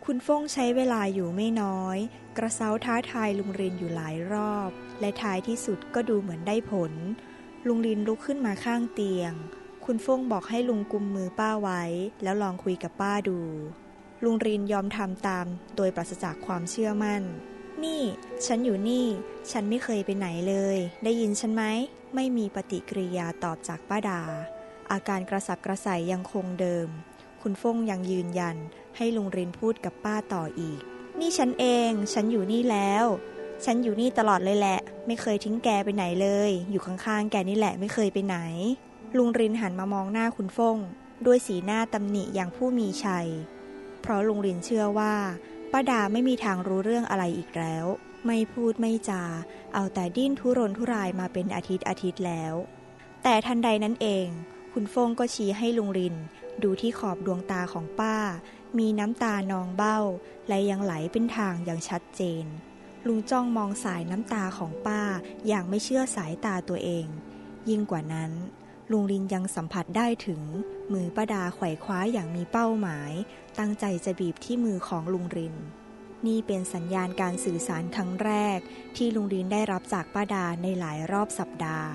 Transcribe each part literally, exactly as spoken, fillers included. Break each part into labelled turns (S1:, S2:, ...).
S1: คุณฟ้งใช้เวลาอยู่ไม่น้อยกระเซ้าท้าทายลุงรินอยู่หลายรอบและท้ายที่สุดก็ดูเหมือนได้ผลลุงรินลุกขึ้นมาข้างเตียงคุณฟ้งบอกให้ลุงกุมมือป้าไว้แล้วลองคุยกับป้าดูลุงรินยอมทำตามโดยปราศจากความเชื่อมั่นนี่ฉันอยู่นี่ฉันไม่เคยไปไหนเลยได้ยินฉันไหมไม่มีปฏิกิริยาตอบจากป้าดาอาการกระสับกระส่ายยังคงเดิมคุณฟ้งยังยืนยันให้ลุงรินพูดกับป้าต่ออีกนี่ฉันเองฉันอยู่นี่แล้วฉันอยู่นี่ตลอดเลยแหละไม่เคยทิ้งแกไปไหนเลยอยู่ข้างๆแกนี่แหละไม่เคยไปไหนลุงรินหันมามองหน้าคุณฟ้งด้วยสีหน้าตำหนิอย่างผู้มีชัยเพราะลุงรินเชื่อว่าป้าดาไม่มีทางรู้เรื่องอะไรอีกแล้วไม่พูดไม่จาเอาแต่ดิ้นทุรนทุรายมาเป็นอาทิตย์อาทิตย์แล้วแต่ทันใดนั้นเองคุณฟ้งก็ชี้ให้ลุงรินดูที่ขอบดวงตาของป้ามีน้ำตานองเบ้าและยังไหลเป็นทางอย่างชัดเจนลุงจ้องมองสายน้ำตาของป้าอย่างไม่เชื่อสายตาตัวเองยิ่งกว่านั้นลุงรินยังสัมผัสได้ถึงมือป้าดาไขว่คว้าอย่างมีเป้าหมายตั้งใจจะบีบที่มือของลุงรินนี่เป็นสัญญาณการสื่อสารครั้งแรกที่ลุงรินได้รับจากป้าดาในหลายรอบสัปดาห์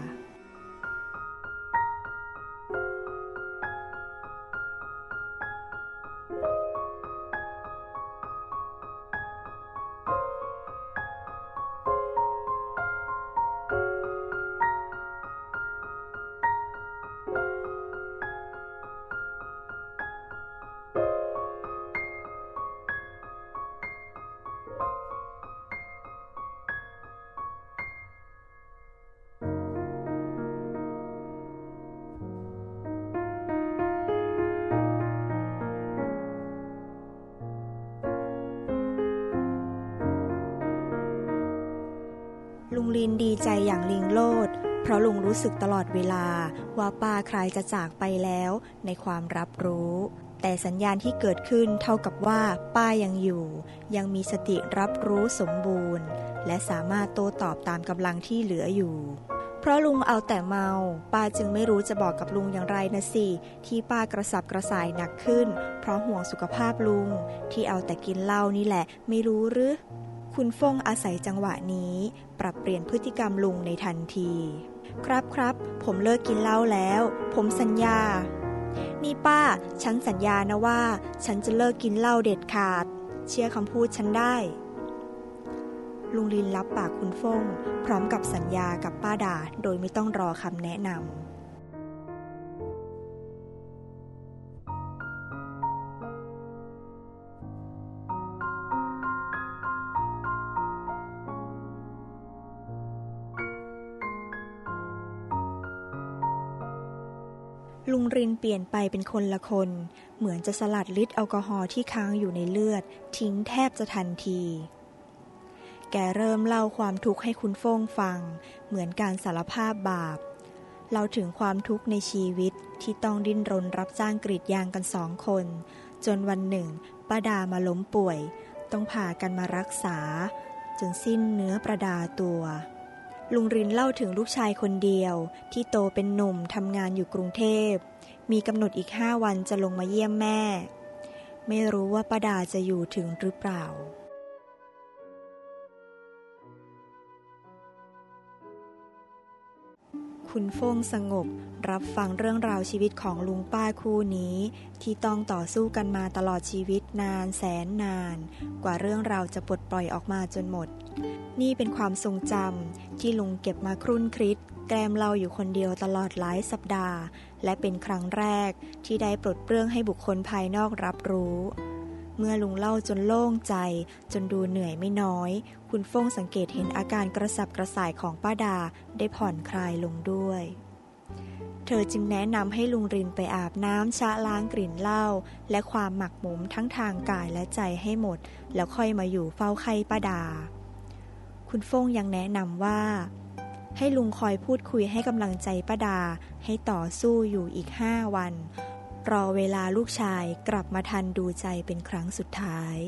S1: ลุงรินดีใจอย่างลิงโลดเพราะลุงรู้สึกตลอดเวลาว่าป้าใครจะจากไปแล้วในความรับรู้แต่สัญญาณที่เกิดขึ้นเท่ากับว่าป้ายังอยู่ยังมีสติรับรู้สมบูรณ์และสามารถโต้ตอบตามกำลังที่เหลืออยู่เพราะลุงเอาแต่เมาป้าจึงไม่รู้จะบอกกับลุงอย่างไรนะสิที่ป้ากระสับกระส่ายหนักขึ้นเพราะห่วงสุขภาพลุงที่เอาแต่กินเหล้านี่แหละไม่รู้หรือคุณฟ้งอาศัยจังหวะนี้ปรับเปลี่ยนพฤติกรรมลุงในทันทีครับครับผมเลิกกินเหล้าแล้วผมสัญญานี่ป้าฉันสัญญานะว่าฉันจะเลิกกินเหล้าเด็ดขาดเชื่อคำพูดฉันได้ลุงรินรับปากคุณฟ้งพร้อมกับสัญญากับป้าดาโดยไม่ต้องรอคำแนะนำลุงรินเปลี่ยนไปเป็นคนละคนเหมือนจะสลัดฤทธิ์แอลกอฮอล์ที่ค้างอยู่ในเลือดทิ้งแทบจะทันทีแกเริ่มเล่าความทุกข์ให้คุณฟ้งฟังเหมือนการสารภาพบาปเล่าถึงความทุกข์ในชีวิตที่ต้องดิ้นรนรับจ้างกรีดยางกันสองคนจนวันหนึ่งป้าดามาล้มป่วยต้องพากันมารักษาจนสิ้นเนื้อประดาตัวลุงรินเล่าถึงลูกชายคนเดียวที่โตเป็นหนุ่มทำงานอยู่กรุงเทพมีกำหนดอีกห้าวันจะลงมาเยี่ยมแม่ไม่รู้ว่าป้าดาจะอยู่ถึงหรือเปล่าคุณฟ้งสงบรับฟังเรื่องราวชีวิตของลุงป้าคู่นี้ที่ต้องต่อสู้กันมาตลอดชีวิตนานแสนนานกว่าเรื่องราวจะปลดปล่อยออกมาจนหมดนี่เป็นความทรงจำที่ลุงเก็บมาครุ่นคิดแกล้มเล่าอยู่คนเดียวตลอดหลายสัปดาห์และเป็นครั้งแรกที่ได้ปลดเปลื้องให้บุคคลภายนอกรับรู้เมื่อลุงเล่าจนโล่งใจจนดูเหนื่อยไม่น้อยคุณฟ้งสังเกตเห็นอาการกระสับกระส่ายของป้าดาได้ผ่อนคลายลงด้วยเธอจึงแนะนำให้ลุงรินไปอาบน้ำชะล้างกลิ่นเหล้าและความหมักหมมทั้งทางกายและใจให้หมดแล้วค่อยมาอยู่เฝ้าไข้ป้าดาคุณฟ้งยังแนะนำว่าให้ลุงคอยพูดคุยให้กำลังใจป้าดาให้ต่อสู้อยู่อีกห้าวันรอเวลาลูกชายกลับมาทันดูใจเป็นครั้งสุดท้าย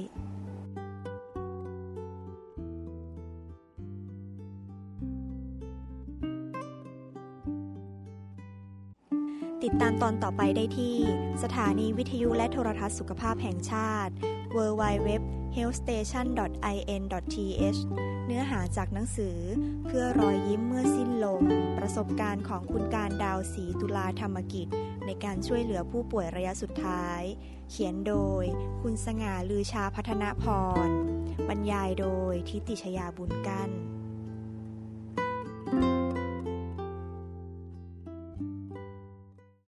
S1: ติดตามตอนต่อไปได้ที่สถานีวิทยุและโทรทัศน์สุขภาพแห่งชาติดับเบิลยู ดับเบิลยู ดับเบิลยู ดอท เฮลท์สเตชัน ดอท ไอ เอ็น ดอท ที เอช เนื้อหาจากหนังสือเพื่อรอยยิ้มเมื่อสิ้นลมประสบการณ์ของคุณการดาวศรีตุลาธรรมกิจในการช่วยเหลือผู้ป่วยระยะสุดท้ายเขียนโดยคุณสง่าลือชาพัฒนพรบรรยายโดยทิติชยาบุญกั้น